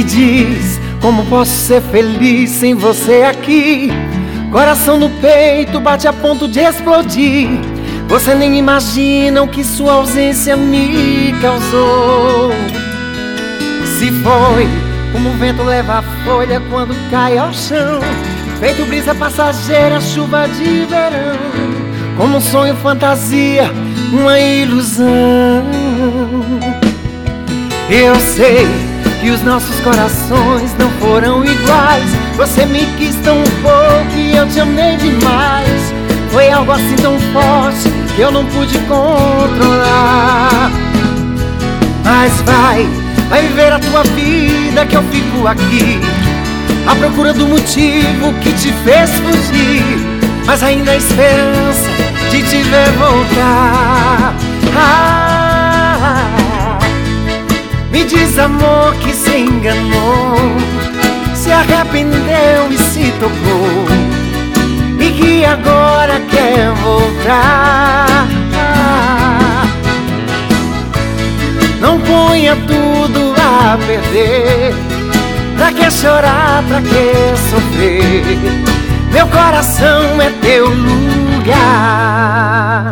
diz, como posso ser feliz sem você aqui? Coração no peito bate a ponto de explodir. Você nem imagina o que sua ausência me causou. Se foi como o vento leva a folha quando cai ao chão, feito brisa passageira, chuva de verão, como um sonho, fantasia, uma ilusão. Eu sei que os nossos corações não foram iguais. Você me quis tão pouco e eu te amei demais. Foi algo assim tão forte que eu não pude controlar. Mas vai viver a tua vida que eu fico aqui, à procura do motivo que te fez fugir. Mas ainda há esperança de te ver voltar. Me diz, amor, que se enganou, se arrependeu e se tocou, e que agora quer voltar. Não ponha tudo a perder. Pra que chorar, pra que sofrer? Meu coração é teu lugar.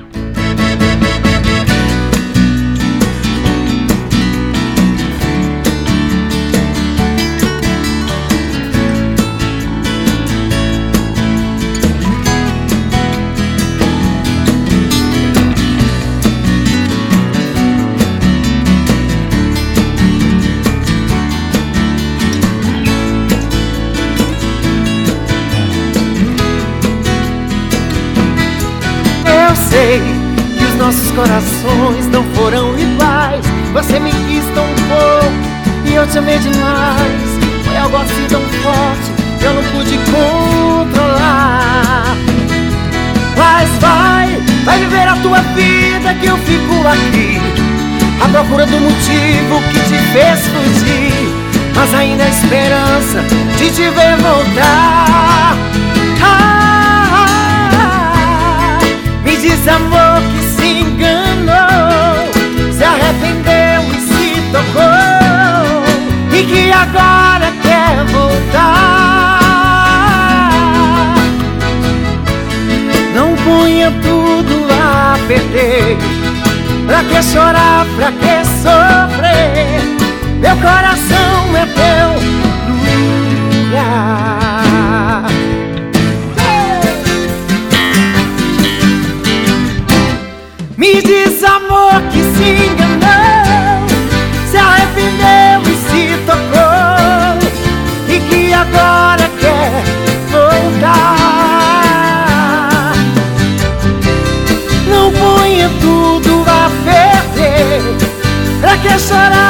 Eu sei que os nossos corações não foram iguais. Você me quis tão pouco e eu te amei demais. Foi algo assim tão forte que eu não pude controlar. Mas vai viver a tua vida que eu fico aqui, à procura do motivo que te fez fugir. Mas ainda há esperança de te ver voltar. Me diz, amor, que se enganou, se arrependeu e se tocou, e que agora quer voltar. Não ponha tudo a perder. Pra que chorar, pra que sofrer? Meu coração é teu lugar. Me diz, amor, que se enganou, se arrependeu e se tocou, e que agora quer voltar. Não ponha tudo a perder. Pra que chorar?